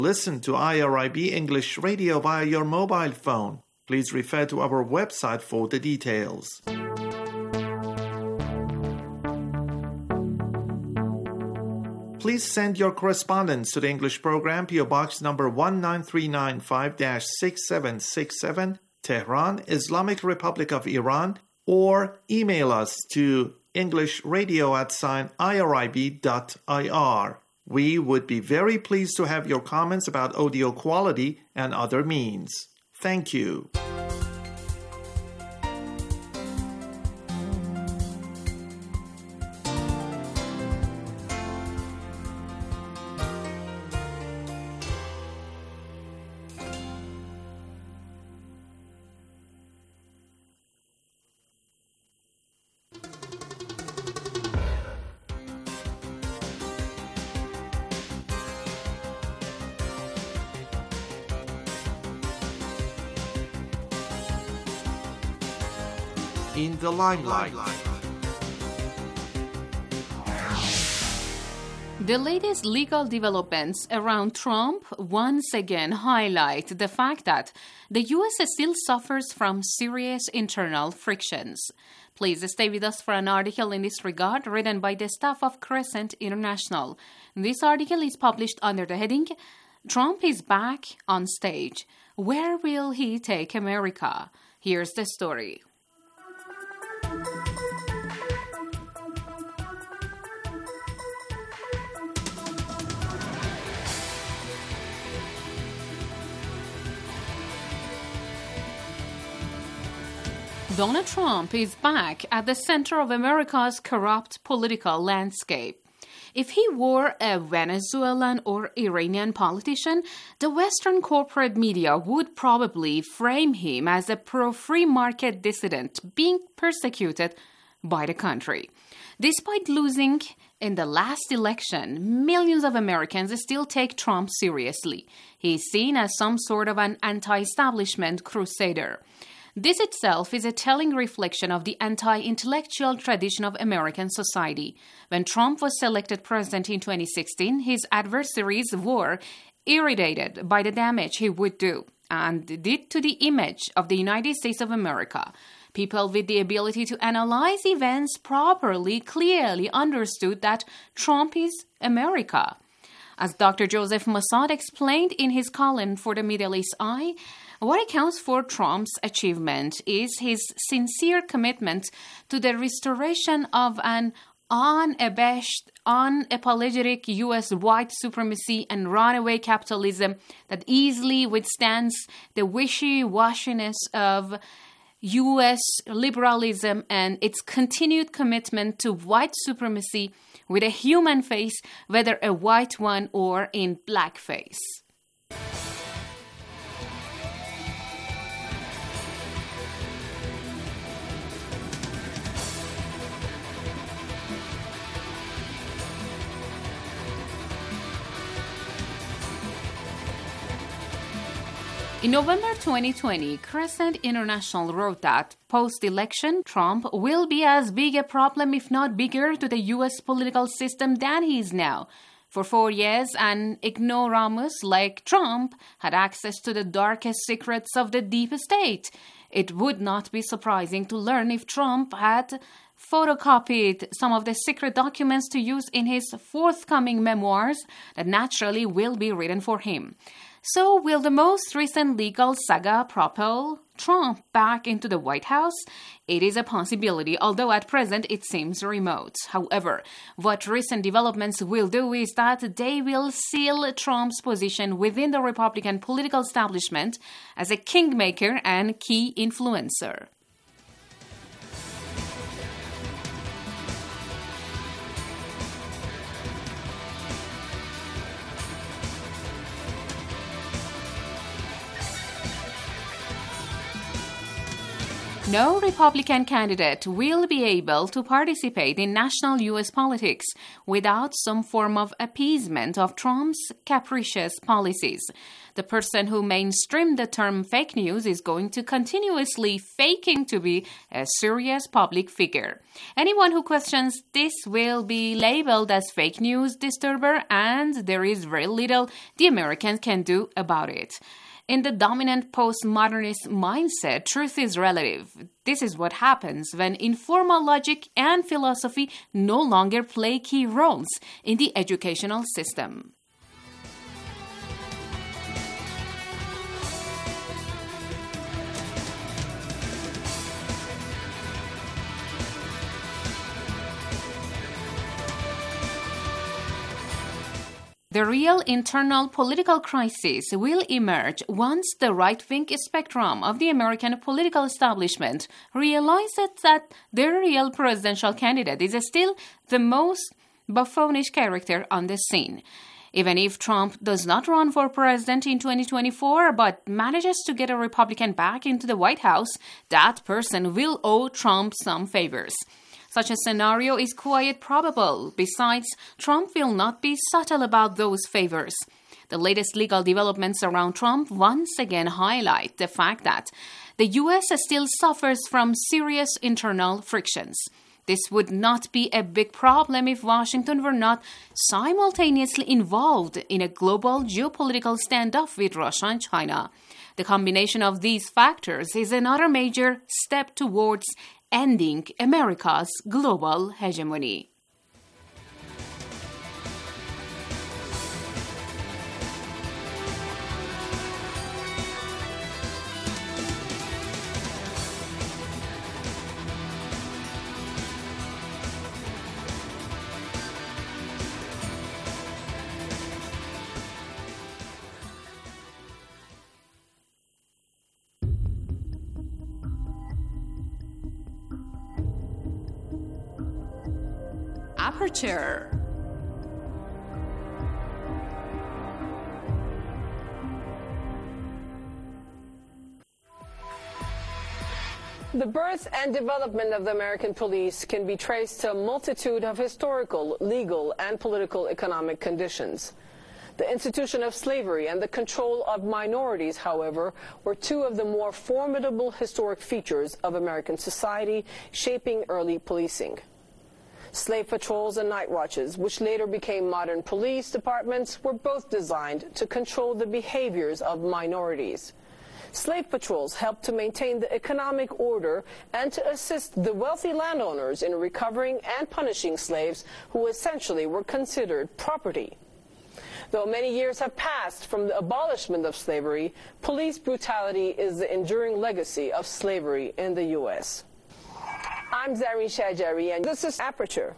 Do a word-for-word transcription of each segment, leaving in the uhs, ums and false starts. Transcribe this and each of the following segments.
Listen to I R I B English Radio via your mobile phone. Please refer to our website for the details. Please send your correspondence to the English program, P O Box number one nine three nine five dash six seven six seven, Tehran, Islamic Republic of Iran, or email us to englishradio at sign irib dot ir. We would be very pleased to have your comments about audio quality and other means. Thank you. In the limelight. The latest legal developments around Trump once again highlight the fact that the U S still suffers from serious internal frictions. Please stay with us for an article in this regard written by the staff of Crescent International. This article is published under the heading, Trump is back on stage. Where will he take America? Here's the story. Donald Trump is back at the center of America's corrupt political landscape. If he were a Venezuelan or Iranian politician, the Western corporate media would probably frame him as a pro-free market dissident being persecuted by the country. Despite losing in the last election, millions of Americans still take Trump seriously. He is seen as some sort of an anti-establishment crusader. This itself is a telling reflection of the anti-intellectual tradition of American society. When Trump was selected president in twenty sixteen, his adversaries were irritated by the damage he would do and did to the image of the United States of America. People with the ability to analyze events properly clearly understood that Trump is America. As Doctor Joseph Mossad explained in his column for the Middle East Eye, what accounts for Trump's achievement is his sincere commitment to the restoration of an unabashed, unapologetic U S white supremacy and runaway capitalism that easily withstands the wishy-washiness of U S liberalism and its continued commitment to white supremacy with a human face, whether a white one or in blackface. In November twenty twenty, Crescent International wrote that post-election, Trump will be as big a problem, if not bigger, to the U S political system than he is now. For four years, an ignoramus like Trump had access to the darkest secrets of the deep state. It would not be surprising to learn if Trump had photocopied some of the secret documents to use in his forthcoming memoirs that naturally will be written for him. So, will the most recent legal saga propel Trump back into the White House? It is a possibility, although at present it seems remote. However, what recent developments will do is that they will seal Trump's position within the Republican political establishment as a kingmaker and key influencer. No Republican candidate will be able to participate in national U S politics without some form of appeasement of Trump's capricious policies. The person who mainstreamed the term fake news is going to continuously faking to be a serious public figure. Anyone who questions this will be labeled as fake news disturber, and there is very little the Americans can do about it. In the dominant postmodernist mindset, truth is relative. This is what happens when informal logic and philosophy no longer play key roles in the educational system. The real internal political crisis will emerge once the right-wing spectrum of the American political establishment realizes that their real presidential candidate is still the most buffoonish character on the scene. Even if Trump does not run for president in twenty twenty-four but manages to get a Republican back into the White House, that person will owe Trump some favors. Such a scenario is quite probable. Besides, Trump will not be subtle about those favors. The latest legal developments around Trump once again highlight the fact that the U S still suffers from serious internal frictions. This would not be a big problem if Washington were not simultaneously involved in a global geopolitical standoff with Russia and China. The combination of these factors is another major step towards ending America's global hegemony. Aperture. The birth and development of the American police can be traced to a multitude of historical, legal, and political economic conditions. The institution of slavery and the control of minorities, however, were two of the more formidable historic features of American society, shaping early policing. Slave patrols and night watches, which later became modern police departments, were both designed to control the behaviors of minorities. Slave patrols helped to maintain the economic order and to assist the wealthy landowners in recovering and punishing slaves who essentially were considered property. Though many years have passed from the abolishment of slavery, police brutality is the enduring legacy of slavery in the U S I'm Zareen Shahjari, and this is Aperture.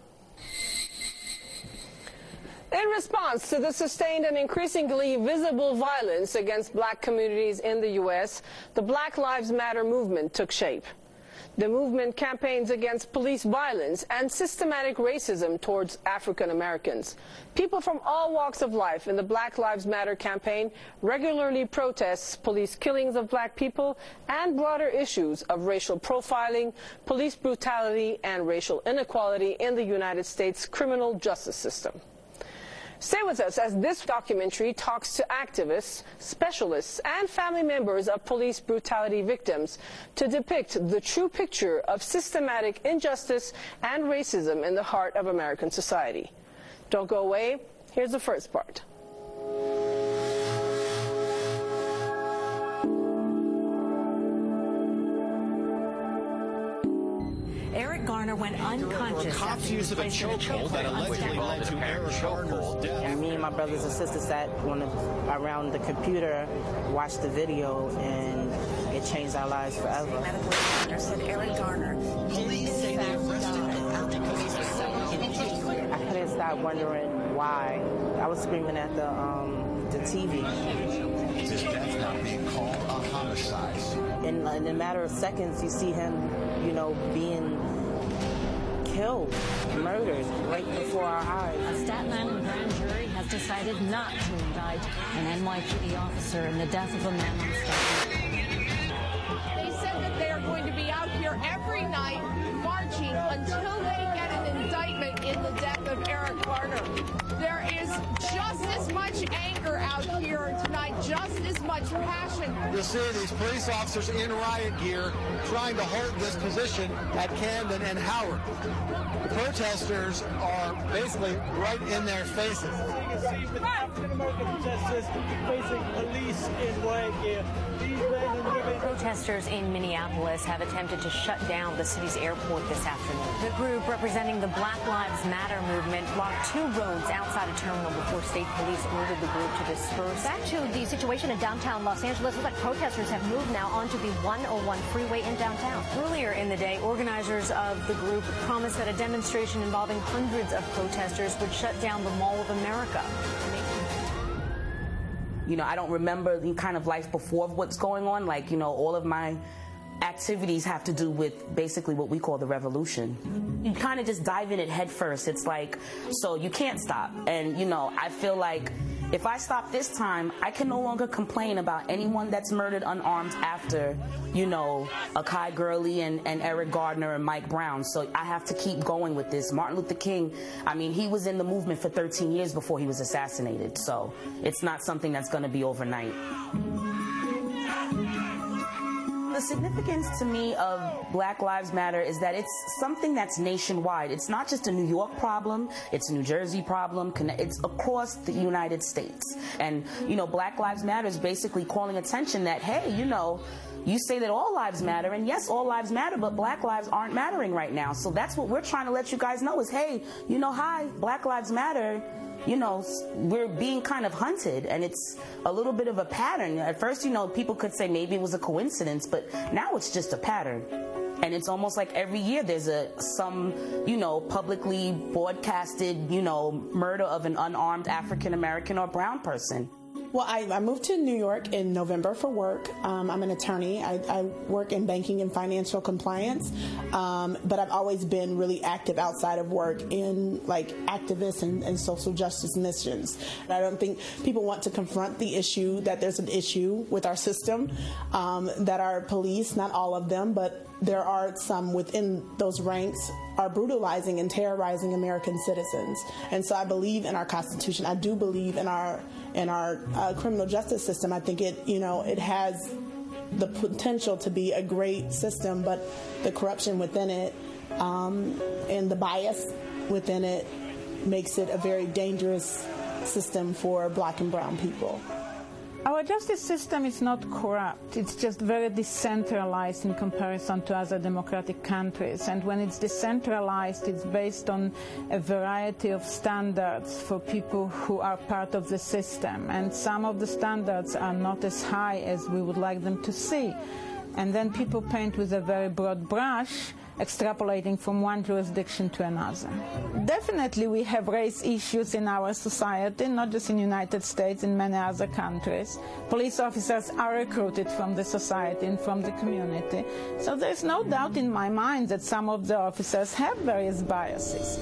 In response to the sustained and increasingly visible violence against black communities in the U S, the Black Lives Matter movement took shape. The movement campaigns against police violence and systematic racism towards African Americans. People from all walks of life in the Black Lives Matter campaign regularly protest police killings of black people and broader issues of racial profiling, police brutality, and racial inequality in the United States criminal justice system. Stay with us as this documentary talks to activists, specialists, and family members of police brutality victims to depict the true picture of systematic injustice and racism in the heart of American society. Don't go away. Here's the first part. Eric Garner went unconscious. Cops use of a chokehold that allegedly led to Eric Garner's death. And me and my brothers and sisters sat on the, around the computer, watched the video, and it changed our lives forever. Medical examiner said Eric Garner. Police say they arrested him because he was so I couldn't stop wondering why. I was screaming at the um, the T V. His death now being called a homicide. In, in a matter of seconds, you see him, you know, being killed, murdered right before our eyes. A Staten Island grand jury has decided not to indict an N Y P D officer in the death of a man on Staten. They said that they are going to be out here every night marching until they get an indictment in the death of Eric Garner. There is just as much anger out here tonight, just as much passion. You'll see these police officers in riot gear trying to hold this position at Camden and Howard. The protesters are basically right in their faces. You can see the African-American protesters facing police in riot gear. These men and women... Protesters in Minneapolis have attempted to shut down the city's airport this afternoon. The group representing the Black Lives Matter movement blocked two roads outside a terminal before state police ordered the group to disperse. Back to the situation in downtown Los Angeles. Looks like protesters have moved now onto the one oh one freeway in downtown. Earlier in the day, organizers of the group promised that a demonstration involving hundreds of protesters would shut down the Mall of America. You know, I don't remember the kind of life before what's going on. Like, you know, all of my activities have to do with basically what we call the revolution. You kind of just dive in it head first. It's like, so you can't stop. And, you know, I feel like if I stop this time, I can no longer complain about anyone that's murdered unarmed after, you know, Akai Gurley and, and Eric Gardner and Mike Brown. So I have to keep going with this. Martin Luther King, I mean, he was in the movement for thirteen years before he was assassinated. So it's not something that's going to be overnight. The significance to me of Black Lives Matter is that it's something that's nationwide. It's not just a New York problem, it's a New Jersey problem, it's across the United States. And, you know, Black Lives Matter is basically calling attention that, hey, you know, you say that all lives matter, and yes, all lives matter, but Black lives aren't mattering right now. So that's what we're trying to let you guys know is, hey, you know, hi, Black Lives Matter. You know, we're being kind of hunted, and it's a little bit of a pattern. At first, you know, people could say maybe it was a coincidence, but now it's just a pattern. And it's almost like every year there's a some, you know, publicly broadcasted, you know, murder of an unarmed African American or brown person. Well, I, I moved to New York in November for work. Um, I'm an attorney. I, I work in banking and financial compliance, um, but I've always been really active outside of work in like activists and, and social justice missions. I don't think people want to confront the issue that there's an issue with our system, um, that our police, not all of them, but there are some within those ranks are brutalizing and terrorizing American citizens. And so I believe in our Constitution. I do believe in our in our uh, criminal justice system. I think it, you know, it has the potential to be a great system, but the corruption within it um, and the bias within it makes it a very dangerous system for Black and brown people. Our justice system is not corrupt. It's just very decentralized in comparison to other democratic countries. And when it's decentralized, it's based on a variety of standards for people who are part of the system. And some of the standards are not as high as we would like them to see. And then people paint with a very broad brush, extrapolating from one jurisdiction to another. Definitely we have race issues in our society, not just in the United States, in many other countries. Police officers are recruited from the society and from the community. So there's no doubt in my mind that some of the officers have various biases.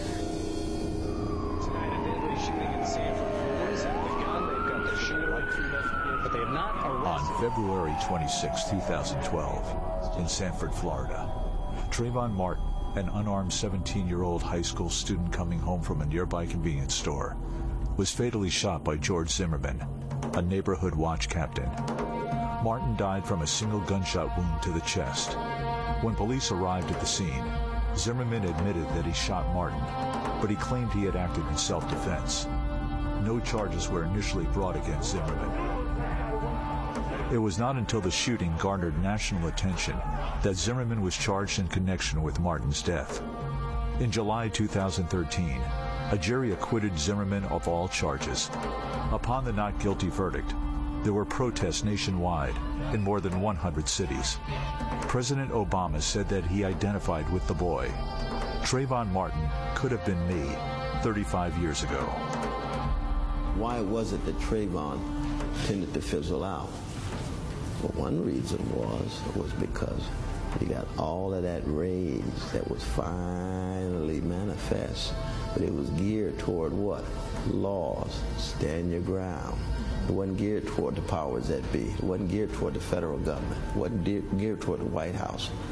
On February twenty-sixth, two thousand twelve, in Sanford, Florida, Trayvon Martin, an unarmed seventeen-year-old high school student coming home from a nearby convenience store, was fatally shot by George Zimmerman, a neighborhood watch captain. Martin died from a single gunshot wound to the chest. When police arrived at the scene, Zimmerman admitted that he shot Martin, but he claimed he had acted in self-defense. No charges were initially brought against Zimmerman. It was not until the shooting garnered national attention that Zimmerman was charged in connection with Martin's death. In July two thousand thirteen, a jury acquitted Zimmerman of all charges. Upon the not guilty verdict, there were protests nationwide in more than one hundred cities. President Obama said that he identified with the boy. Trayvon Martin could have been me thirty-five years ago. Why was it that Trayvon tended to fizzle out? Well, one reason was was because he got all of that rage that was finally manifest, but it was geared toward what? Laws. Stand your ground. It wasn't geared toward the powers that be. It wasn't geared toward the federal government. It wasn't de- geared toward the White House.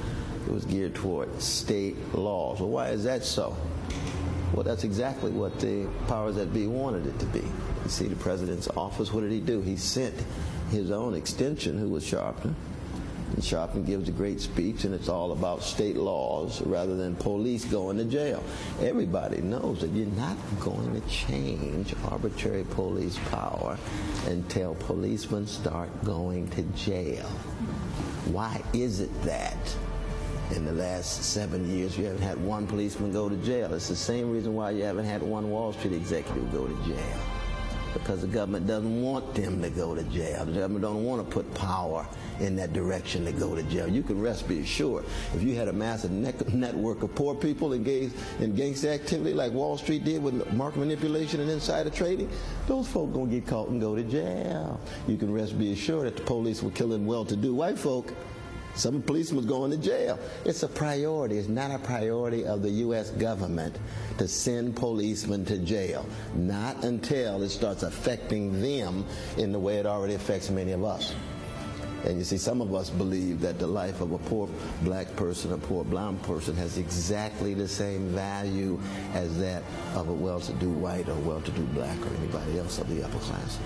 It was geared toward state laws. Well, why is that so? Well, that's exactly what the powers that be wanted it to be. You see, the president's office, what did he do? He sent his own extension, who was Sharpton. And Sharpton gives a great speech, and it's all about state laws rather than police going to jail. Everybody knows that you're not going to change arbitrary police power until policemen start going to jail. Why is it that in the last seven years you haven't had one policeman go to jail? It's the same reason why you haven't had one Wall Street executive go to jail. Because the government doesn't want them to go to jail. The government don't want to put power in that direction to go to jail. You can rest be assured, if you had a massive ne- network of poor people engaged in gangster activity like Wall Street did with market manipulation and insider trading, those folk gonna get caught and go to jail. You can rest be assured that the police were killing well-to-do white folk. Some policemen going to jail. It's a priority. It's not a priority of the U S government to send policemen to jail. Not until it starts affecting them in the way it already affects many of us. And you see, some of us believe that the life of a poor black person, a poor brown person, has exactly the same value as that of a well-to-do white or well-to-do black or anybody else of the upper class.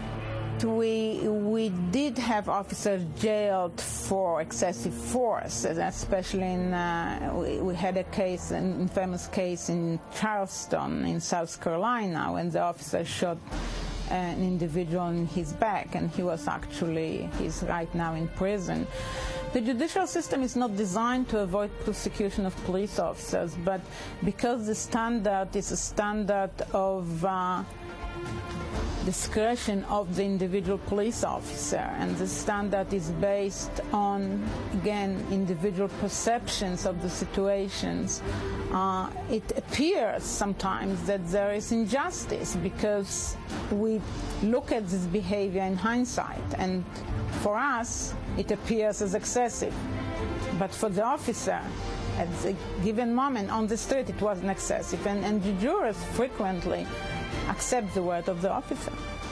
We we did have officers jailed for excessive force, especially in uh, we, we had a case, an infamous case in Charleston in South Carolina when the officer shot an individual in his back, and he was actually he's right now in prison. The judicial system is not designed to avoid prosecution of police officers, but because the standard is a standard of uh, discretion of the individual police officer, and the standard is based on, again, individual perceptions of the situations. Uh, it appears sometimes that there is injustice because we look at this behavior in hindsight, and for us it appears as excessive, but for the officer at a given moment on the street it wasn't excessive, and, and the jurors frequently accept the word of the officer.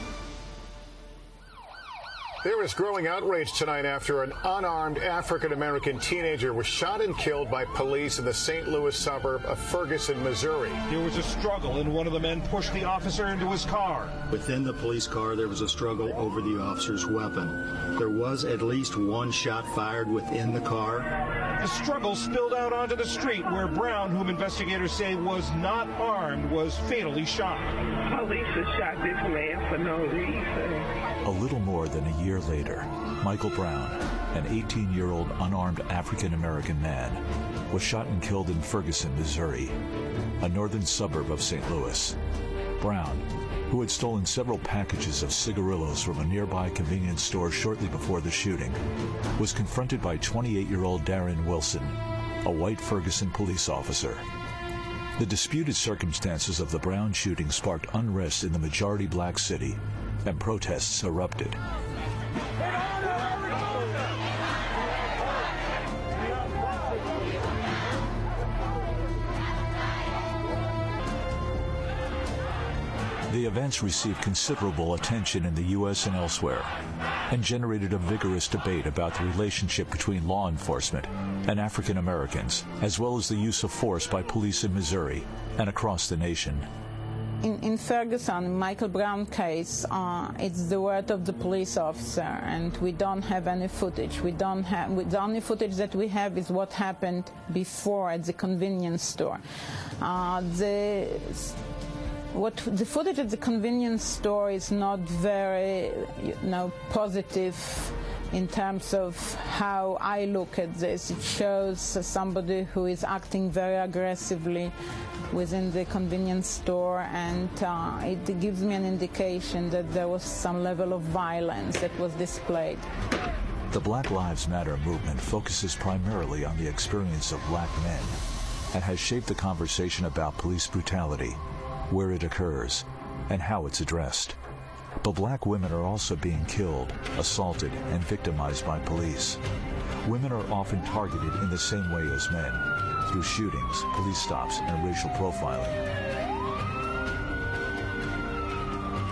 There is growing outrage tonight after an unarmed African-American teenager was shot and killed by police in the Saint Louis suburb of Ferguson, Missouri. There was a struggle, and one of the men pushed the officer into his car. Within the police car, there was a struggle over the officer's weapon. There was at least one shot fired within the car. The struggle spilled out onto the street where Brown, whom investigators say was not armed, was fatally shot. Police have shot this man for no reason. A little more than a year later, Michael Brown, an eighteen-year-old unarmed African-American man, was shot and killed in Ferguson, Missouri, a northern suburb of Saint Louis. Brown, who had stolen several packages of cigarillos from a nearby convenience store shortly before the shooting, was confronted by twenty-eight-year-old Darren Wilson, a white Ferguson police officer. The disputed circumstances of the Brown shooting sparked unrest in the majority black city, and protests erupted. The events received considerable attention in the U S and elsewhere, and generated a vigorous debate about the relationship between law enforcement and African Americans, as well as the use of force by police in Missouri and across the nation. In, in Ferguson, Michael Brown case, uh, it's the word of the police officer, and we don't have any footage. We don't have we, the only footage that we have is what happened before at the convenience store. Uh, the what the footage at the convenience store is not very, you know, positive in terms of how I look at this. It shows somebody who is acting very aggressively within the convenience store, and uh, it gives me an indication that there was some level of violence that was displayed. The Black Lives Matter movement focuses primarily on the experience of black men and has shaped the conversation about police brutality, where it occurs, and how it's addressed. But black women are also being killed, assaulted, and victimized by police. Women are often targeted in the same way as men, through shootings, police stops, and racial profiling.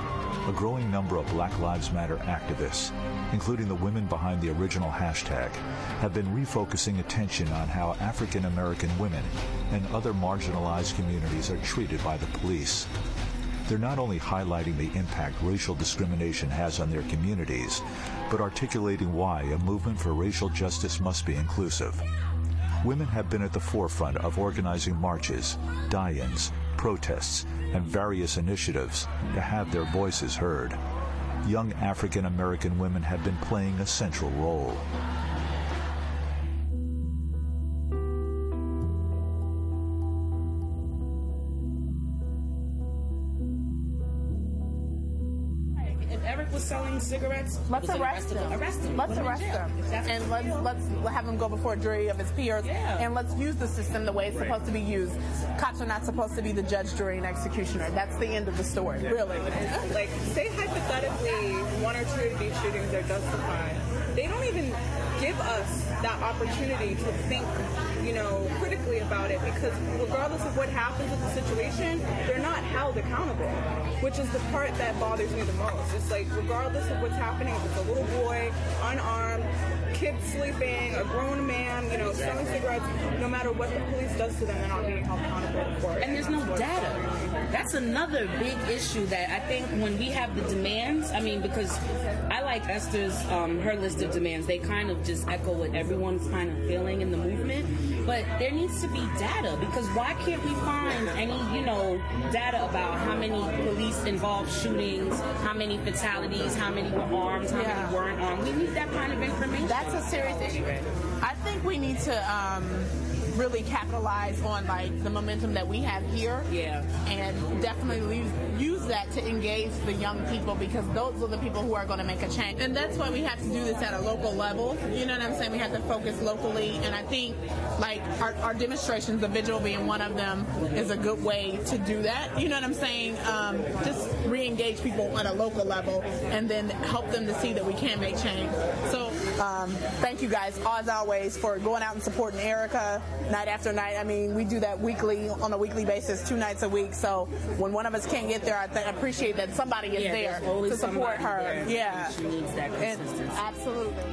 a growing number of Black Lives Matter activists, including the women behind the original hashtag, have been refocusing attention on how African American women and other marginalized communities are treated by the police. They're not only highlighting the impact racial discrimination has on their communities, but articulating why a movement for racial justice must be inclusive. Women have been at the forefront of organizing marches, die-ins, protests, and various initiatives to have their voices heard. Young African American women have been playing a central role. Selling cigarettes. Let's arrest him. Arrest him. Let's arrest him, exactly. and let's let's have him go before a jury of his peers, yeah. and let's use the system the way it's right. supposed to be used. Cops are not supposed to be the judge, jury, and executioner. That's the end of the story, yeah. really. Like, say hypothetically, one or two of these shootings are justified. They don't even give us that opportunity to think, you know, critically about it, because regardless of what happens with the situation, they're not held accountable, which is the part that bothers me the most. It's like, regardless of what's happening, if it's a little boy, unarmed, kid sleeping, a grown man, you know, selling cigarettes, no matter what the police does to them, they're not being held accountable in court. And there's no data. That's another big issue that I think when we have the demands, I mean, because I like Esther's, um, her list of demands, they kind of just echo what everyone's kind of feeling in the movement, but there needs to be data, because why can't we find any, you know, data about how many police-involved shootings, how many fatalities, how many were armed, how yeah. many weren't armed? We need that kind of information. That's a serious issue. I think we need to um, really capitalize on like the momentum that we have here, yeah, and definitely use, use that to engage the young people, because those are the people who are going to make a change. And that's why we have to do this at a local level. You know what I'm saying? We have to focus locally, and I think like our, our demonstrations, the vigil being one of them, is a good way to do that. You know what I'm saying? Um, just re-engage people at a local level, and then help them to see that we can make change. So um, thank you guys, as always, for going out and supporting Erica night after night. I mean, we do that weekly, on a weekly basis, two nights a week. So when one of us can't get there, I, th- I appreciate that somebody is yeah, there to support her. There. Yeah, she needs that consistency. And, absolutely.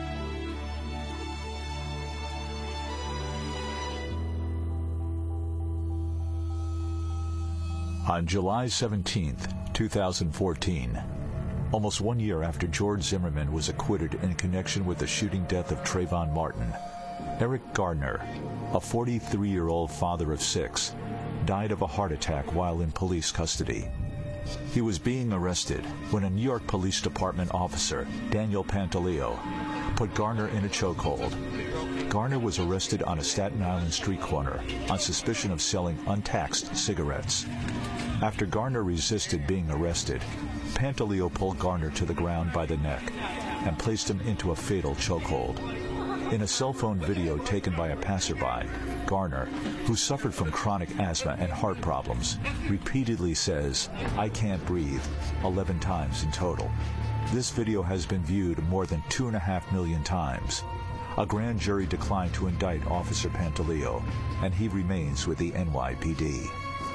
On July seventeenth, twenty fourteen, almost one year after George Zimmerman was acquitted in connection with the shooting death of Trayvon Martin, Eric Garner, a forty-three-year-old father of six, died of a heart attack while in police custody. He was being arrested when a New York Police Department officer, Daniel Pantaleo, put Garner in a chokehold. Garner was arrested on a Staten Island street corner on suspicion of selling untaxed cigarettes. After Garner resisted being arrested, Pantaleo pulled Garner to the ground by the neck and placed him into a fatal chokehold. In a cell phone video taken by a passerby, Garner, who suffered from chronic asthma and heart problems, repeatedly says, "I can't breathe," eleven times in total. This video has been viewed more than two and a half million times. A grand jury declined to indict Officer Pantaleo, and he remains with the N Y P D.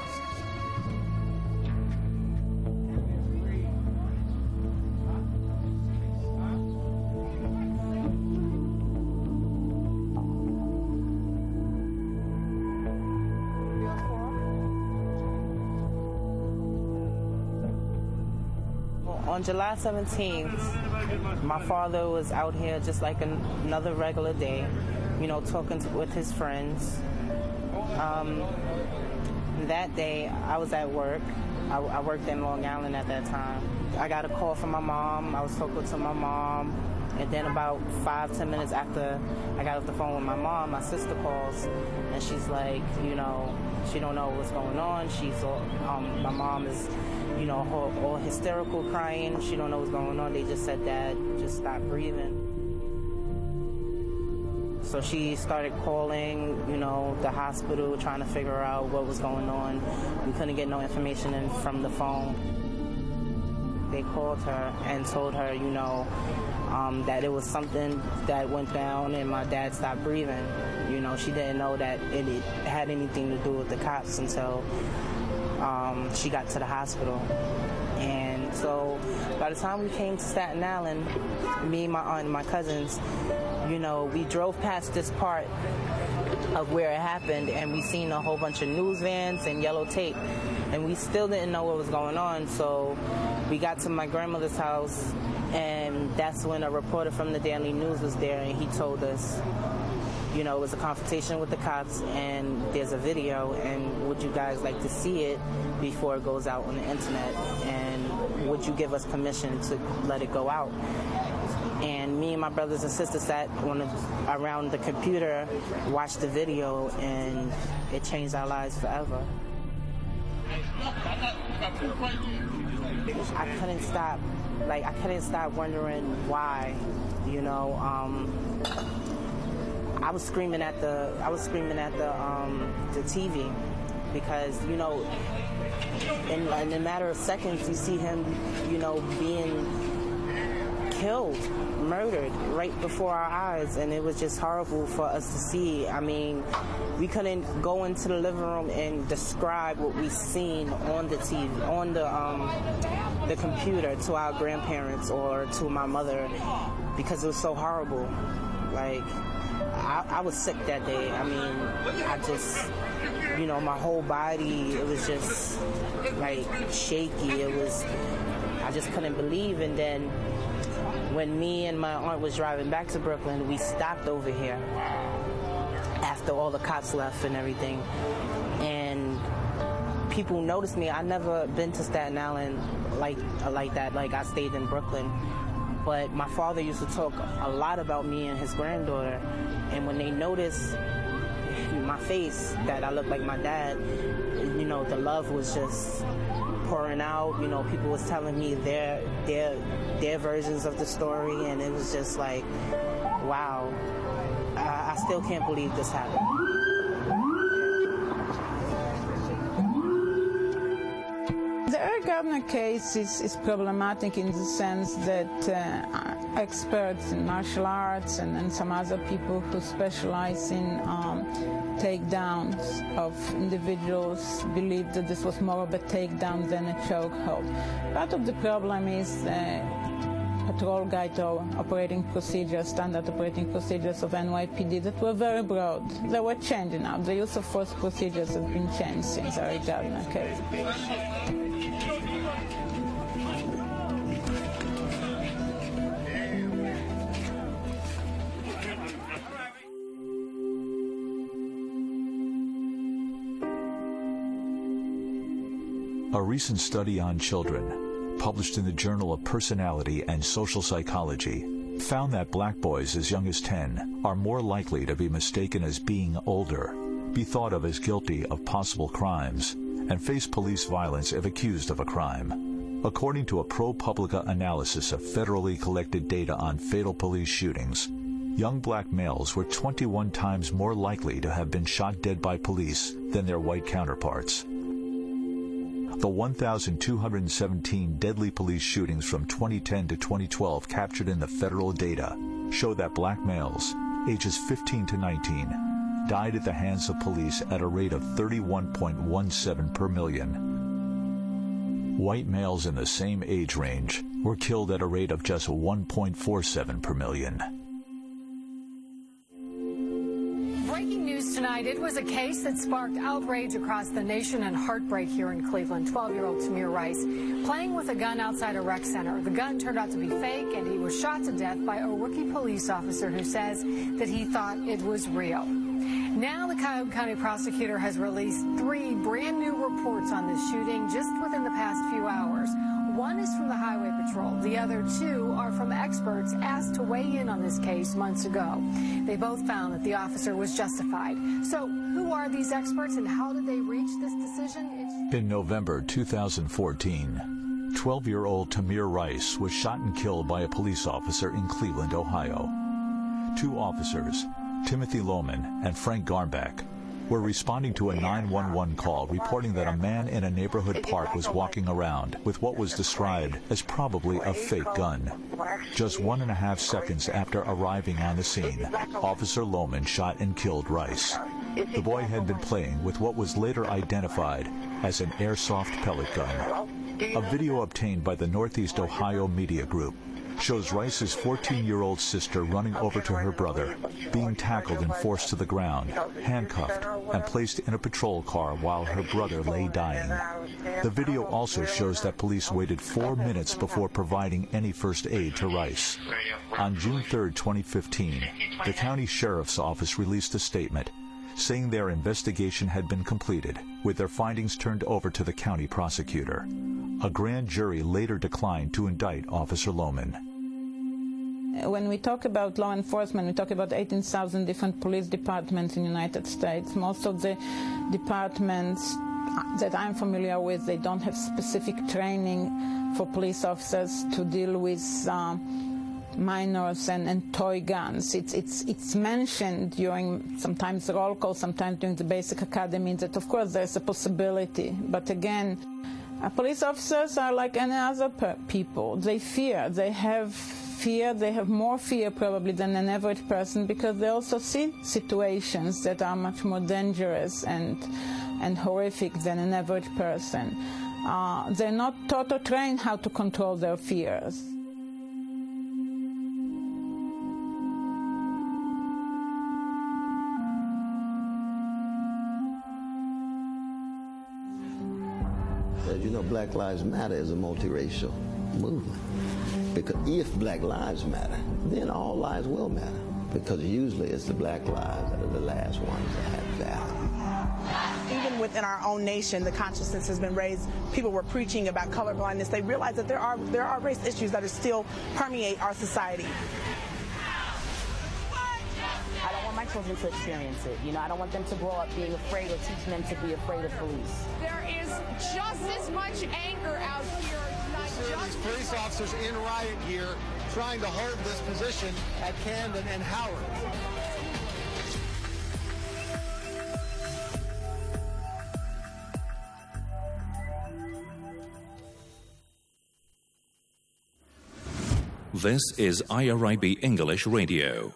On July seventeenth, my father was out here just like an, another regular day, you know, talking to, with his friends. Um, that day, I was at work. I, I worked in Long Island at that time. I got a call from my mom. I was talking to my mom. And then about five, ten minutes after I got off the phone with my mom, my sister calls, and she's like, you know, she don't know what's going on. She's all, um, my mom is, you know, all, all hysterical, crying. She don't know what's going on. They just said, Dad just stopped breathing. So she started calling, you know, the hospital, trying to figure out what was going on. We couldn't get no information in from the phone. They called her and told her, you know, um, that it was something that went down and my dad stopped breathing. You know, she didn't know that it, it had anything to do with the cops until um, she got to the hospital. And So by the time we came to Staten Island, me, my aunt, and my cousins, you know, we drove past this part of where it happened, and we seen a whole bunch of news vans and yellow tape, and we still didn't know what was going on. So we got to my grandmother's house, and that's when a reporter from the Daily News was there, and he told us, you know, it was a confrontation with the cops, and there's a video, and would you guys like to see it before it goes out on the internet, and would you give us permission to let it go out? And me and my brothers and sisters sat on the, around the computer, watched the video, and it changed our lives forever. I couldn't stop, like, I couldn't stop wondering why, you know. Um, I was screaming at the, I was screaming at the, um, the T V, because, you know, in, in a matter of seconds, you see him, you know, being killed, murdered right before our eyes, and it was just horrible for us to see. I mean, we couldn't go into the living room and describe what we seen on the T V, on the um, the computer, to our grandparents or to my mother, because it was so horrible. Like, I, I was sick that day. I mean, I just, you know, my whole body, it was just like shaky. It was, I just couldn't believe. And then when me and my aunt was driving back to Brooklyn, we stopped over here after all the cops left and everything. And people noticed me. I never been to Staten Island like like that. Like, I stayed in Brooklyn. But my father used to talk a lot about me and his granddaughter. And when they noticed my face, that I looked like my dad, you know, the love was just pouring out. You know, people was telling me their their their versions of the story, and it was just like, wow, I, I still can't believe this happened. The Eric Garner case is, is problematic in the sense that uh, experts in martial arts and, and some other people who specialize in um, takedowns of individuals believe that this was more of a takedown than a chokehold. Part of the problem is uh, patrol guide or operating procedures, standard operating procedures of N Y P D that were very broad. They were changing now. The use of force procedures has been changed since the Eric Garner case. A recent study on children, published in the Journal of Personality and Social Psychology, found that black boys as young as ten are more likely to be mistaken as being older, be thought of as guilty of possible crimes, and face police violence if accused of a crime. According to a ProPublica analysis of federally collected data on fatal police shootings, young black males were twenty-one times more likely to have been shot dead by police than their white counterparts. The one thousand two hundred seventeen deadly police shootings from twenty ten to twenty twelve captured in the federal data show that black males, ages fifteen to nineteen, died at the hands of police at a rate of thirty-one point one seven per million. White males in the same age range were killed at a rate of just one point four seven per million. Breaking news tonight, it was a case that sparked outrage across the nation and heartbreak here in Cleveland. twelve-year-old Tamir Rice playing with a gun outside a rec center. The gun turned out to be fake, and he was shot to death by a rookie police officer who says that he thought it was real. Now the Cuyahoga County prosecutor has released three brand new reports on this shooting just within the past few hours. One is from the Highway Patrol. The other two are from experts asked to weigh in on this case months ago. They both found that the officer was justified. So who are these experts and how did they reach this decision? It's- In November two thousand fourteen, twelve-year-old Tamir Rice was shot and killed by a police officer in Cleveland, Ohio. Two officers, Timothy Lohman and Frank Garnback, were responding to a nine one one call reporting that a man in a neighborhood park was walking around with what was described as probably a fake gun. Just one and a half seconds after arriving on the scene, Officer Lohman shot and killed Rice. The boy had been playing with what was later identified as an airsoft pellet gun. A video obtained by the Northeast Ohio Media Group shows Rice's fourteen-year-old sister running over to her brother, being tackled and forced to the ground, handcuffed, and placed in a patrol car while her brother lay dying. The video also shows that police waited four minutes before providing any first aid to Rice. On June third, twenty fifteen, the county sheriff's office released a statement saying their investigation had been completed, with their findings turned over to the county prosecutor. A grand jury later declined to indict Officer Lohman. When we talk about law enforcement, we talk about eighteen thousand different police departments in the United States. Most of the departments that I'm familiar with, they don't have specific training for police officers to deal with uh, minors and, and toy guns. It's, it's, it's mentioned during sometimes the roll call, sometimes during the basic academy, that of course there's a possibility. But again, uh, police officers are like any other per- people. They fear. They have fear. They have more fear probably than an average person, because they also see situations that are much more dangerous and, and horrific than an average person. Uh, they're not taught or trained how to control their fears. As you know, Black Lives Matter is a multiracial movement. Because if Black Lives matter, then all lives will matter. Because usually it's the Black lives that are the last ones that have value. Even within our own nation, the consciousness has been raised. People were preaching about colorblindness. They realize that there are there are race issues that are still permeate our society. I don't want my children to experience it. You know, I don't want them to grow up being afraid or teaching them to be afraid of police. There is just as much anger out here tonight. Just police officers in riot gear trying to hold this position at Camden and Howard. This is I R I B English Radio.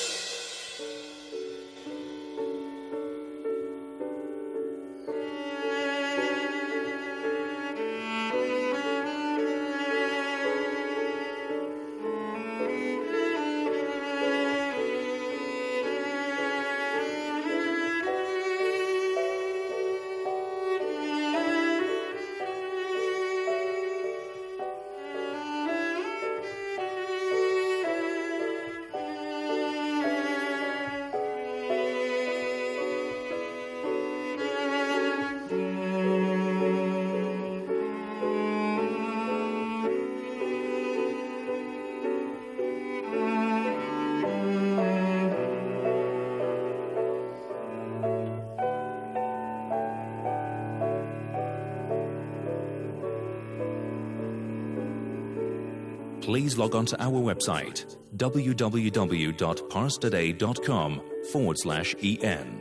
Please log on to our website, www.parstoday.com forward slash en.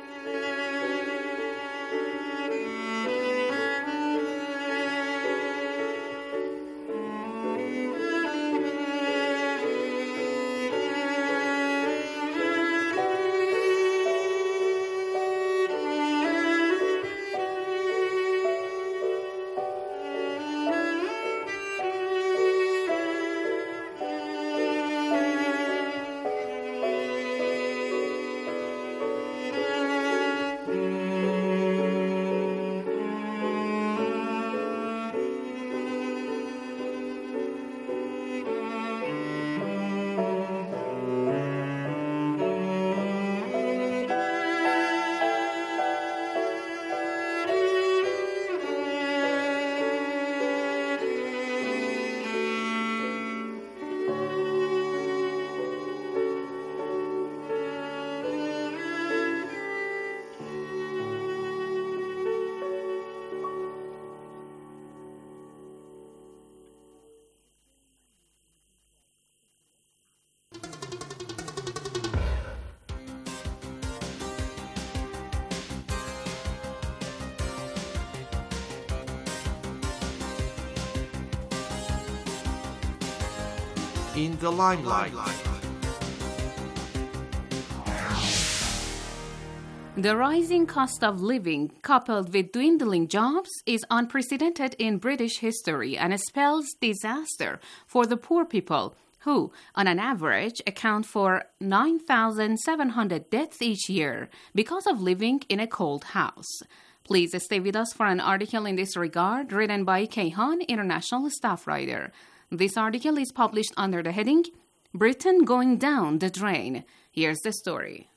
In the limelight. The rising cost of living, coupled with dwindling jobs, is unprecedented in British history and spells disaster for the poor people, who, on an average, account for nine thousand seven hundred deaths each year because of living in a cold house. Please stay with us for an article in this regard written by Kayhan, international staff writer. This article is published under the heading, Britain Going Down the Drain. Here's the story.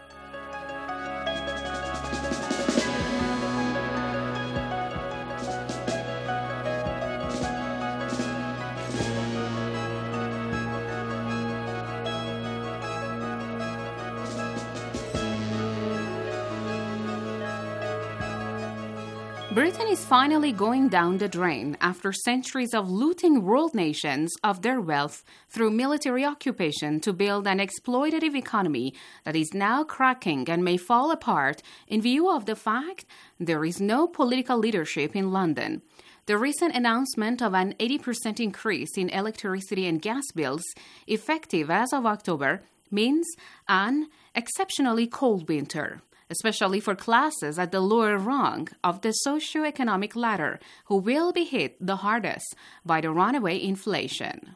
Britain is finally going down the drain after centuries of looting world nations of their wealth through military occupation to build an exploitative economy that is now cracking and may fall apart in view of the fact there is no political leadership in London. The recent announcement of an eighty percent increase in electricity and gas bills, effective as of October, means an exceptionally cold winter, especially for classes at the lower rung of the socio-economic ladder who will be hit the hardest by the runaway inflation.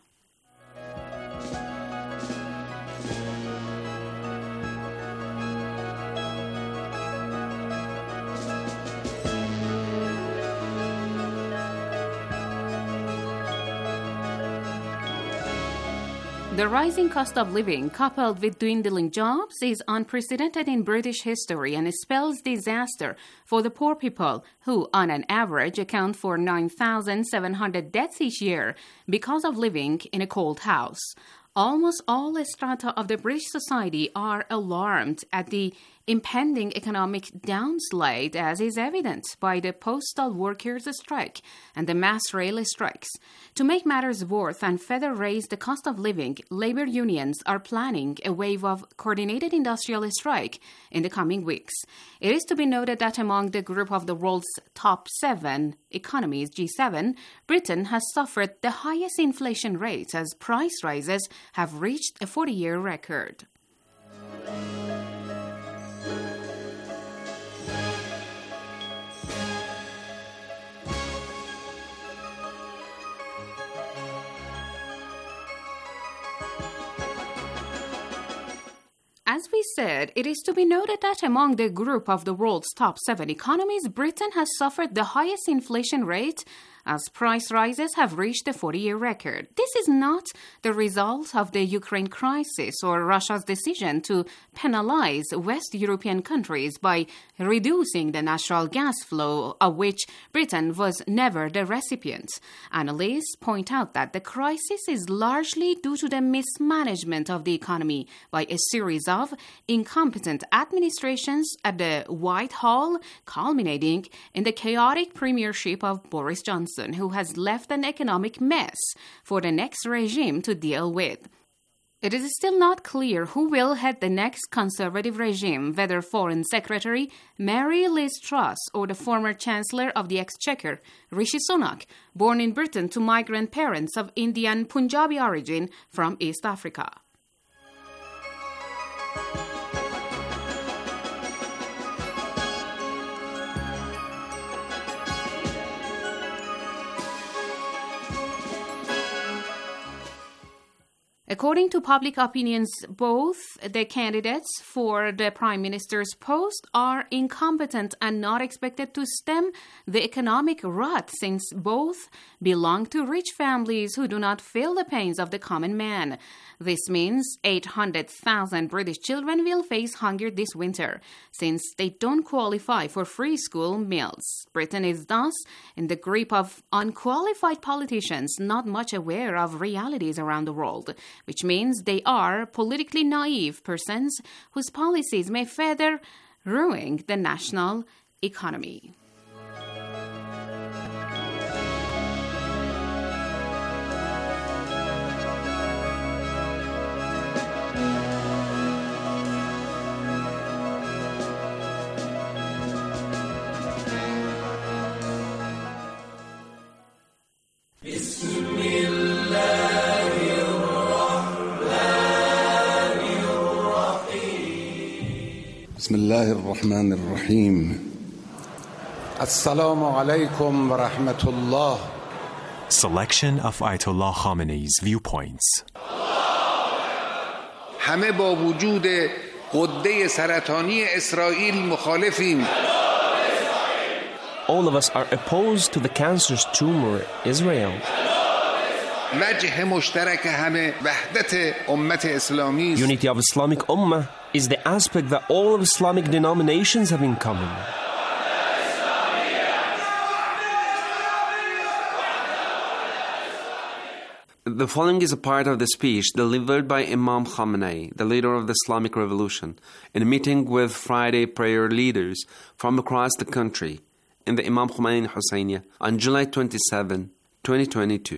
The rising cost of living, coupled with dwindling jobs, is unprecedented in British history and spells disaster for the poor people, who, on an average, account for nine thousand seven hundred deaths each year because of living in a cold house. Almost all strata of the British society are alarmed at the impending economic downslide, as is evident by the postal workers' strike and the mass rail strikes. To make matters worse and further raise the cost of living, labor unions are planning a wave of coordinated industrial strike in the coming weeks. It is to be noted that among the group of the world's top seven economies, G seven, Britain has suffered the highest inflation rates as price rises have reached a forty-year record. As we said, it is to be noted that among the group of the world's top seven economies, Britain has suffered the highest inflation rate as price rises have reached a forty-year record. This is not the result of the Ukraine crisis or Russia's decision to penalize West European countries by reducing the natural gas flow, of which Britain was never the recipient. Analysts point out that the crisis is largely due to the mismanagement of the economy by a series of incompetent administrations at the Whitehall, culminating in the chaotic premiership of Boris Johnson, who has left an economic mess for the next regime to deal with. It is still not clear who will head the next Conservative regime, whether Foreign Secretary Mary Liz Truss or the former Chancellor of the Exchequer, Rishi Sunak, born in Britain to migrant parents of Indian Punjabi origin from East Africa. According to public opinions, both the candidates for the Prime Minister's post are incompetent and not expected to stem the economic rut, since both belong to rich families who do not feel the pains of the common man. This means eight hundred thousand British children will face hunger this winter, since they don't qualify for free school meals. Britain is thus in the grip of unqualified politicians not much aware of realities around the world, which means they are politically naive persons whose policies may further ruin the national economy. بسم الله الرحمن الرحيم السلام عليكم ورحمة الله. Selection of Ayatollah Khamenei's viewpoints. همه با وجود غده سرطانی اسرائیل مخالفیم. All of us are opposed to the cancerous tumor Israel. وجه مشترک همه وحدت امت اسلامی است. Unity of Islamic Ummah is the aspect that all of Islamic denominations have in common. The following is a part of the speech delivered by Imam Khamenei, the leader of the Islamic Revolution, in a meeting with Friday prayer leaders from across the country in the Imam Khomeini Husseiniya on July twenty-seventh, twenty twenty-two.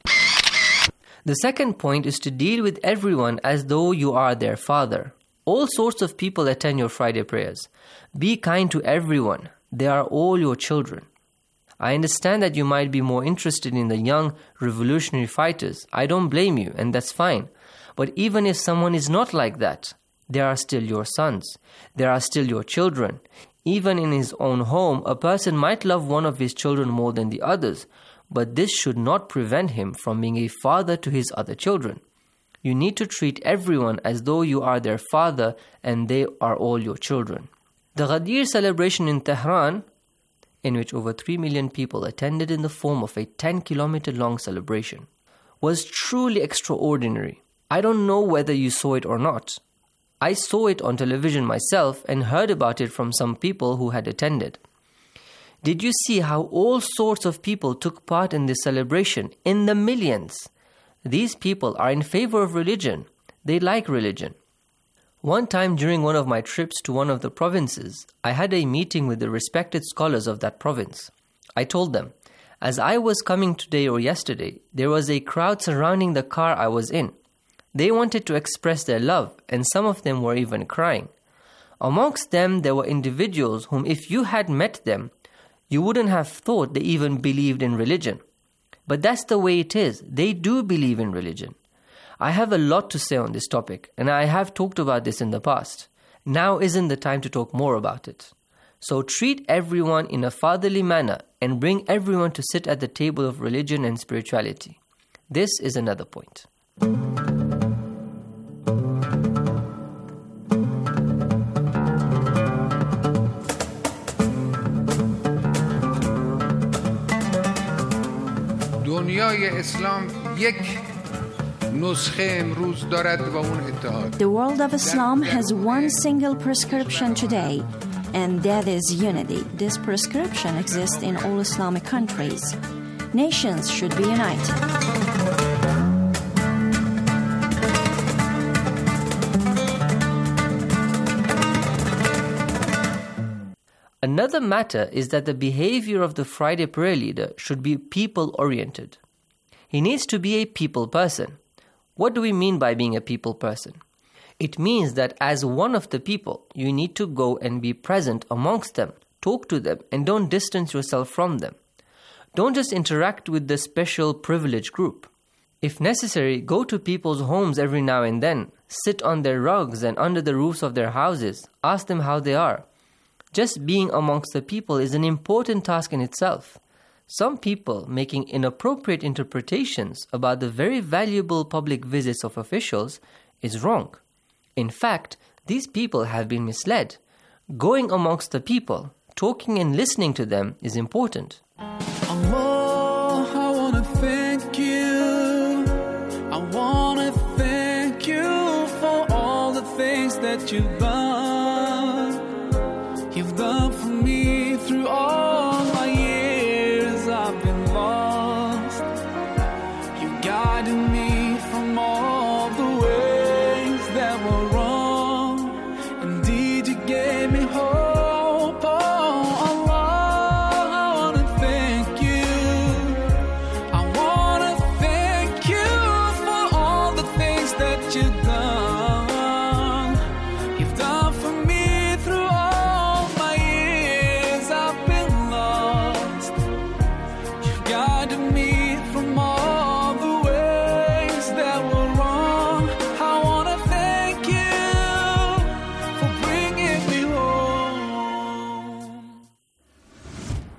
The second point is to deal with everyone as though you are their father. All sorts of people attend your Friday prayers. Be kind to everyone. They are all your children. I understand that you might be more interested in the young revolutionary fighters. I don't blame you, and that's fine. But even if someone is not like that, they are still your sons. They are still your children. Even in his own home, a person might love one of his children more than the others, but this should not prevent him from being a father to his other children. You need to treat everyone as though you are their father and they are all your children. The Ghadir celebration in Tehran, in which over three million people attended in the form of a ten kilometer long celebration, was truly extraordinary. I don't know whether you saw it or not. I saw it on television myself and heard about it from some people who had attended. Did you see how all sorts of people took part in this celebration in the millions? These people are in favor of religion. They like religion. One time during one of my trips to one of the provinces, I had a meeting with the respected scholars of that province. I told them, as I was coming today or yesterday, there was a crowd surrounding the car I was in. They wanted to express their love, and some of them were even crying. Amongst them, there were individuals whom if you had met them, you wouldn't have thought they even believed in religion. But that's the way it is. They do believe in religion. I have a lot to say on this topic, and I have talked about this in the past. Now isn't the time to talk more about it. So treat everyone in a fatherly manner and bring everyone to sit at the table of religion and spirituality. This is another point. دنیای اسلام یک نسخه امروز دارد و اون اتحاد. The world of Islam has one single prescription today, and that is unity. This prescription exists in all Islamic countries. Nations should be united. Another matter is that the behavior of the Friday prayer leader should be people-oriented. He needs to be a people person. What do we mean by being a people person? It means that as one of the people, you need to go and be present amongst them, talk to them, and don't distance yourself from them. Don't just interact with the special privileged group. If necessary, go to people's homes every now and then, sit on their rugs and under the roofs of their houses, ask them how they are. Just being amongst the people is an important task in itself. Some people making inappropriate interpretations about the very valuable public visits of officials is wrong. In fact, these people have been misled. Going amongst the people, talking and listening to them is important. Allah, I want to thank you. I want to thank you for all the things that you've done. You've done for me through all my years I've been lost. You guided me from all the ways that were wrong. Indeed, you gave me hope. Oh, Allah, I want to thank you. I want to thank you for all the things that you've done. You've done for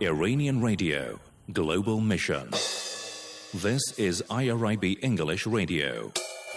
Iranian Radio, Global Mission. This is I R I B English Radio.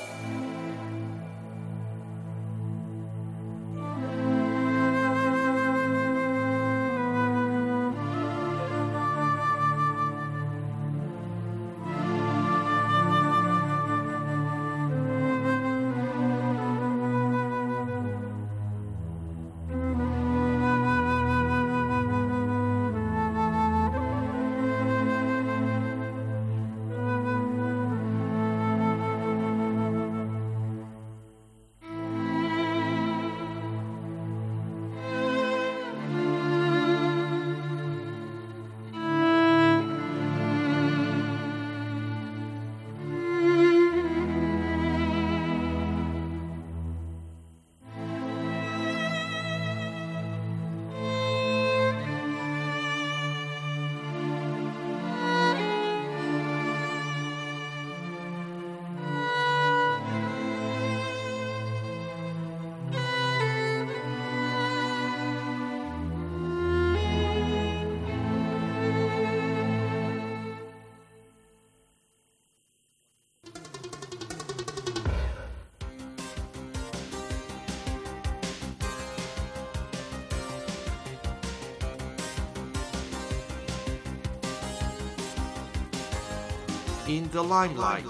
In the limelight.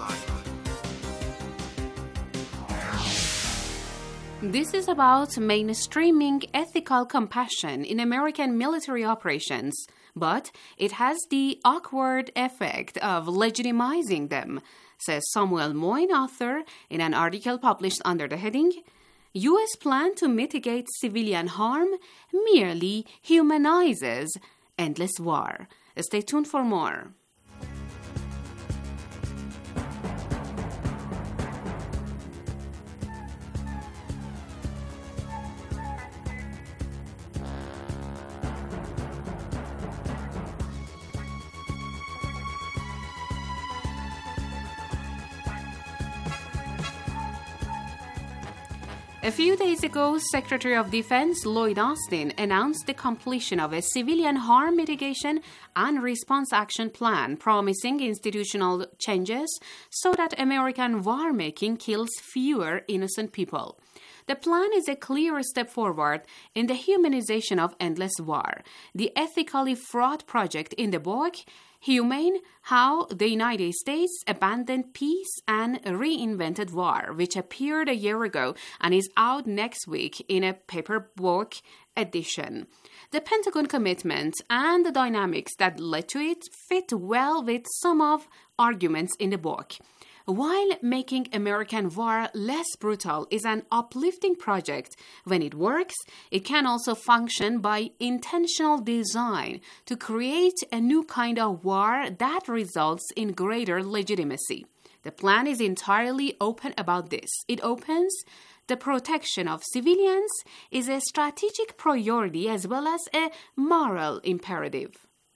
This is about mainstreaming ethical compassion in American military operations, but it has the awkward effect of legitimizing them, says Samuel Moyn, author, in an article published under the heading, U S plan to mitigate civilian harm merely humanizes endless war. Stay tuned for more. A few days ago, Secretary of Defense Lloyd Austin announced the completion of a civilian harm mitigation and response action plan promising institutional changes so that American war-making kills fewer innocent people. The plan is a clear step forward in the humanization of endless war. The ethically fraught project in the book, Humane, How the United States Abandoned Peace and Reinvented War, which appeared a year ago and is out next week in a paperback edition. The Pentagon commitment and the dynamics that led to it fit well with some of arguments in the book. While making American war less brutal is an uplifting project, when it works, it can also function by intentional design to create a new kind of war that results in greater legitimacy. The plan is entirely open about this. It opens the protection of civilians is a strategic priority as well as a moral imperative.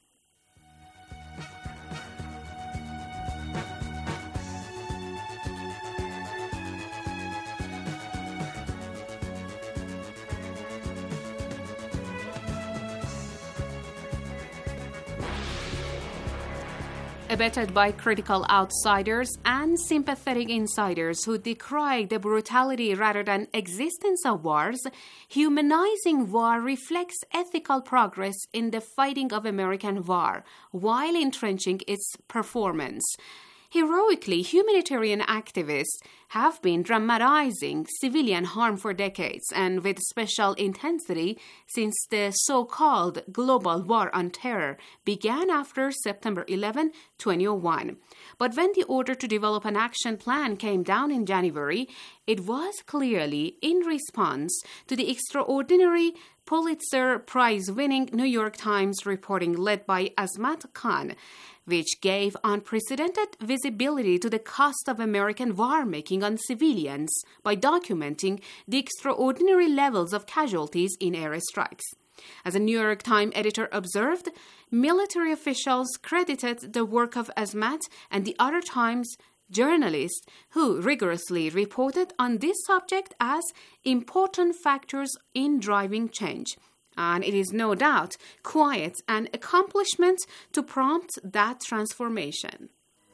Abetted by critical outsiders and sympathetic insiders who decry the brutality rather than existence of wars, humanizing war reflects ethical progress in the fighting of American war, while entrenching its performance. Heroically, humanitarian activists have been dramatizing civilian harm for decades and with special intensity since the so-called global war on terror began after September eleventh, twenty oh one. But when the order to develop an action plan came down in January, it was clearly in response to the extraordinary Pulitzer Prize-winning New York Times reporting led by Azmat Khan, which gave unprecedented visibility to the cost of American war-making on civilians by documenting the extraordinary levels of casualties in airstrikes. As a New York Times editor observed, military officials credited the work of Azmat and the other Times journalists who rigorously reported on this subject as important factors in driving change. And it is no doubt quite an accomplishment to prompt that transformation.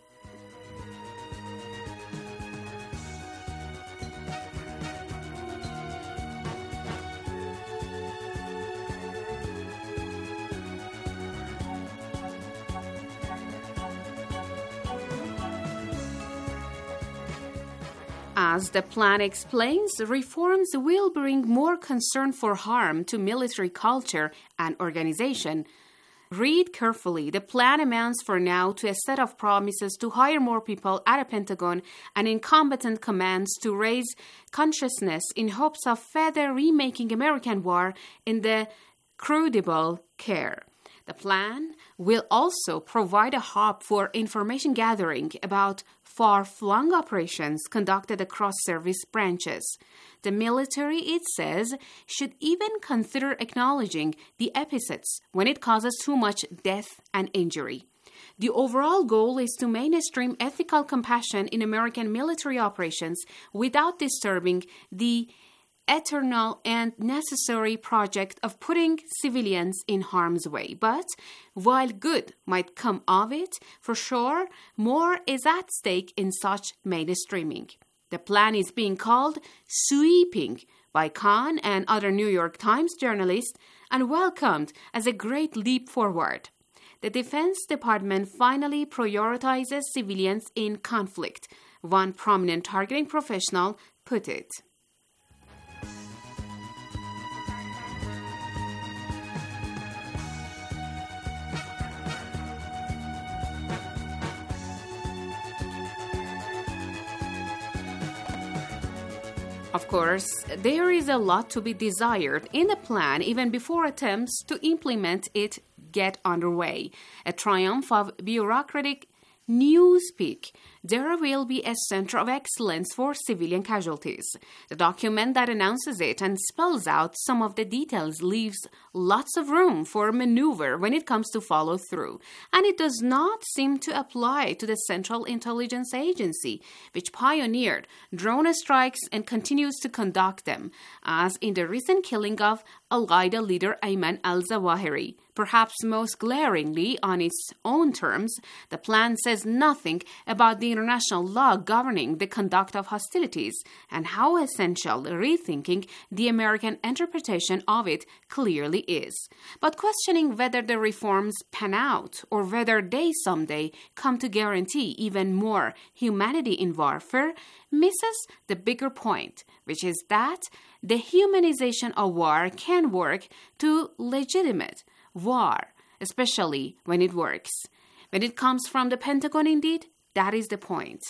As the plan explains, reforms will bring more concern for harm to military culture and organization. Read carefully. The plan amounts for now to a set of promises to hire more people at the Pentagon and in combatant commands to raise consciousness in hopes of further remaking American war in the credible care. The plan will also provide a hub for information gathering about far-flung operations conducted across service branches. The military, it says, should even consider acknowledging the episodes when it causes too much death and injury. The overall goal is to mainstream ethical compassion in American military operations without disturbing the eternal and necessary project of putting civilians in harm's way. But while good might come of it, for sure, more is at stake in such mainstreaming. The plan is being called sweeping by Khan and other New York Times journalists and welcomed as a great leap forward. The Defense Department finally prioritizes civilians in conflict, one prominent targeting professional put it. Of course, there is a lot to be desired in the plan even before attempts to implement it get underway. A triumph of bureaucratic newspeak. There will be a center of excellence for civilian casualties. The document that announces it and spells out some of the details leaves lots of room for maneuver when it comes to follow through. And it does not seem to apply to the Central Intelligence Agency, which pioneered drone strikes and continues to conduct them, as in the recent killing of Al-Qaeda leader Ayman al-Zawahiri. Perhaps most glaringly on its own terms, the plan says nothing about the international law governing the conduct of hostilities and how essential rethinking the American interpretation of it clearly is. But questioning whether the reforms pan out or whether they someday come to guarantee even more humanity in warfare misses the bigger point, which is that the humanization of war can work to legitimate war, especially when it works. When it comes from the Pentagon, indeed, that is the point.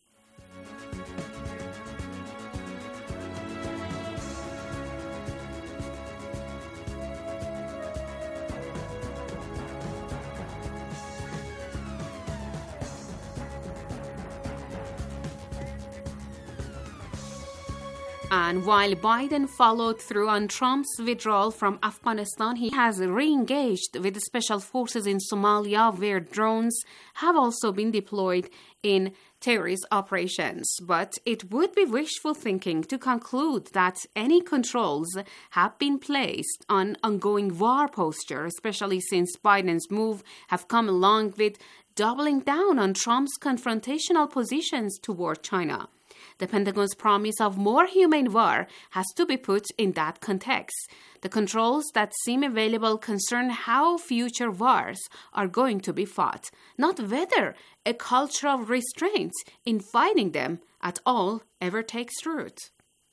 And while Biden followed through on Trump's withdrawal from Afghanistan, he has re-engaged with the special forces in Somalia, where drones have also been deployed in terrorist operations. But it would be wishful thinking to conclude that any controls have been placed on ongoing war posture, especially since Biden's move have come along with doubling down on Trump's confrontational positions toward China. The Pentagon's promise of more humane war has to be put in that context. The controls that seem available concern how future wars are going to be fought, not whether a culture of restraint in fighting them at all ever takes root.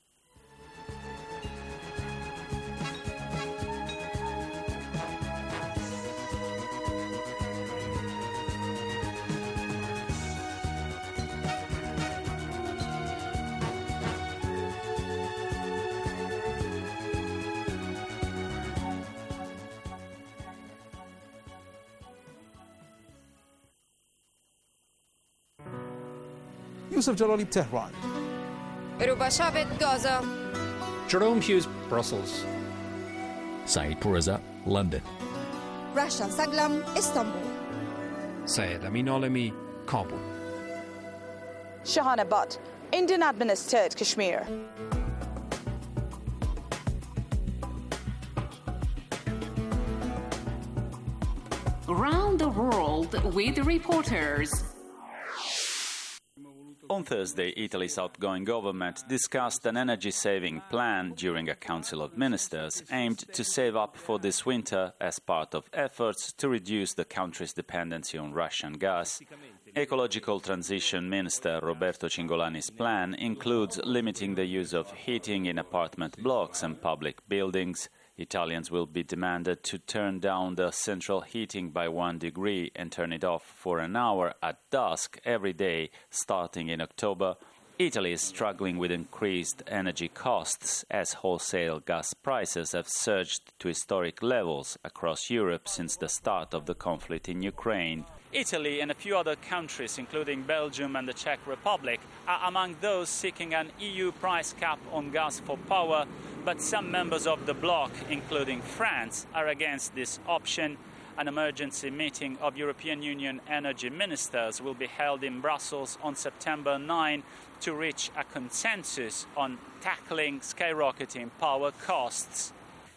Yusuf Jalali, Tehran. Rubashavit, Gaza. Jerome Hughes, Brussels. Saeed Pourreza, London. Rasha Saglam, Istanbul. Syed Amin Alami, Kabul. Shahana Butt, Indian administered Kashmir. around the world with reporters. On Thursday, Italy's outgoing government discussed an energy-saving plan during a Council of Ministers aimed to save up for this winter as part of efforts to reduce the country's dependency on Russian gas. Ecological Transition Minister Roberto Cingolani's plan includes limiting the use of heating in apartment blocks and public buildings. Italians will be demanded to turn down the central heating by one degree and turn it off for an hour at dusk every day, starting in October. Italy is struggling with increased energy costs as wholesale gas prices have surged to historic levels across Europe since the start of the conflict in Ukraine. Italy and a few other countries, including Belgium and the Czech Republic, are among those seeking an E U price cap on gas for power, but some members of the bloc, including France, are against this option. An emergency meeting of European Union energy ministers will be held in Brussels on September ninth to reach a consensus on tackling skyrocketing power costs.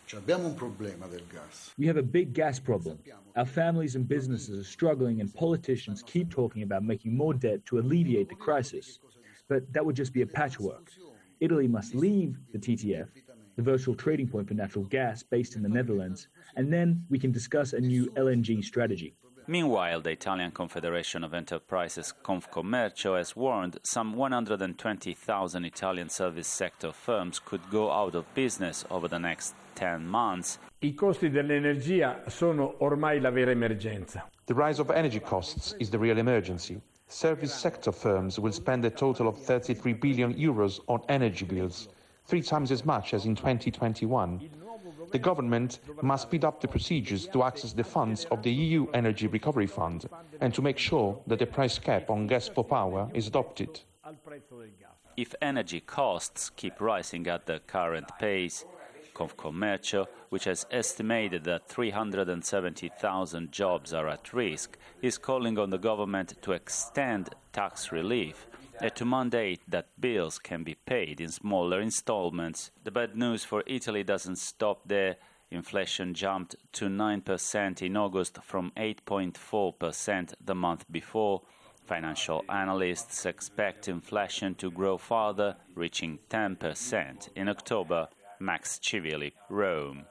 We have a big gas problem. Our families and businesses are struggling, and politicians keep talking about making more debt to alleviate the crisis. But that would just be a patchwork. Italy must leave the T T F, the virtual trading point for natural gas based in the Netherlands, and then we can discuss a new L N G strategy. Meanwhile, the Italian Confederation of Enterprises Confcommercio has warned some one hundred twenty thousand Italian service sector firms could go out of business over the next ten months. I costi dell'energia sono ormai la vera emergenza. The rise of energy costs is the real emergency. Service sector firms will spend a total of thirty-three billion euros on energy bills, three times as much as in twenty twenty-one. The government must speed up the procedures to access the funds of the E U Energy Recovery Fund and to make sure that the price cap on gas for power is adopted. If energy costs keep rising at the current pace, Confcommercio, which has estimated that three hundred seventy thousand jobs are at risk, is calling on the government to extend tax relief and to mandate that bills can be paid in smaller installments. The bad news for Italy doesn't stop there. Inflation jumped to nine percent in August from eight point four percent the month before. Financial analysts expect inflation to grow further, reaching ten percent in October. Max Civilli, Rome.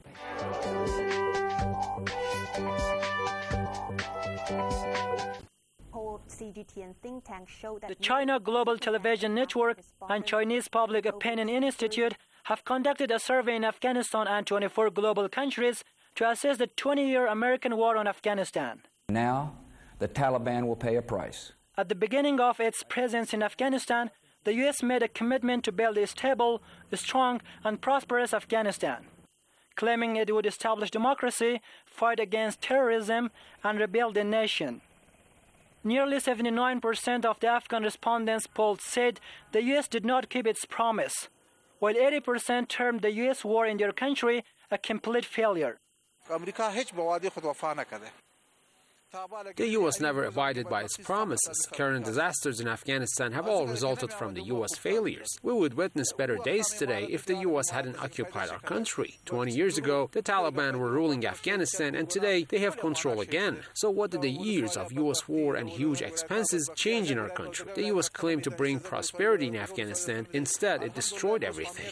The China Global Television Network and Chinese Public Opinion Institute have conducted a survey in Afghanistan and twenty-four global countries to assess the twenty-year American war on Afghanistan. Now, the Taliban will pay a price. At the beginning of its presence in Afghanistan, the U S made a commitment to build a stable, strong, and prosperous Afghanistan, claiming it would establish democracy, fight against terrorism, and rebuild the nation. Nearly seventy-nine percent of the Afghan respondents polled said the U S did not keep its promise, while eighty percent termed the U S war in their country a complete failure. The U S never abided by its promises. Current disasters in Afghanistan have all resulted from the U S failures. We would witness better days today if the U S hadn't occupied our country. Twenty years ago, the Taliban were ruling Afghanistan, and today they have control again. So what did the years of U S war and huge expenses change in our country? The U S claimed to bring prosperity in Afghanistan. Instead, it destroyed everything.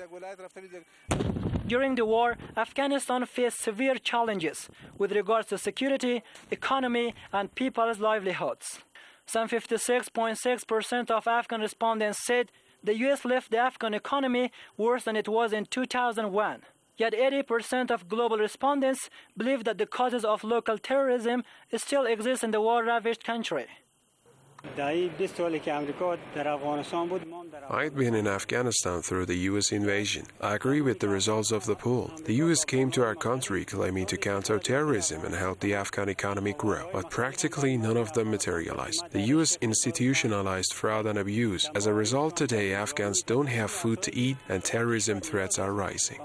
During the war, Afghanistan faced severe challenges with regards to security, economy, and people's livelihoods. Some fifty-six point six percent of Afghan respondents said the U S left the Afghan economy worse than it was in two thousand one. Yet eighty percent of global respondents believe that the causes of local terrorism still exist in the war-ravaged country. I'd been in Afghanistan through the U S invasion. I agree with the results of the poll. The U S came to our country claiming to counter terrorism and help the Afghan economy grow, but practically none of them materialized. The U S institutionalized fraud and abuse. As a result, today Afghans don't have food to eat and terrorism threats are rising.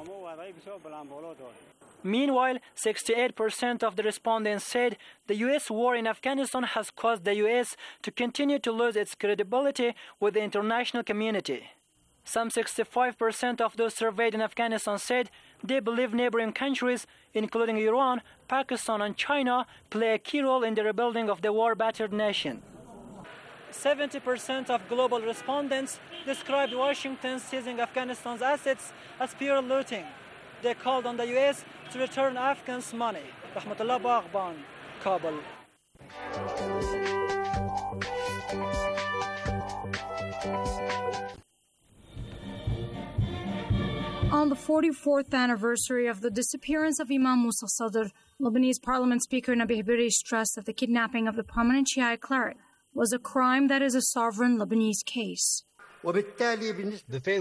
Meanwhile, sixty-eight percent of the respondents said the U S war in Afghanistan has caused the U S to continue to lose its credibility with the international community. Some sixty-five percent of those surveyed in Afghanistan said they believe neighboring countries, including Iran, Pakistan, and China, play a key role in the rebuilding of the war-battered nation. seventy percent of global respondents described Washington seizing Afghanistan's assets as pure looting. They called on the U S to return Afghans' money. Rahmatullah Baghban, Kabul. On the forty-fourth anniversary of the disappearance of Imam Musa Sadr, Lebanese Parliament Speaker Nabih Berri stressed that the kidnapping of the prominent Shia cleric was a crime that is a sovereign Lebanese case. The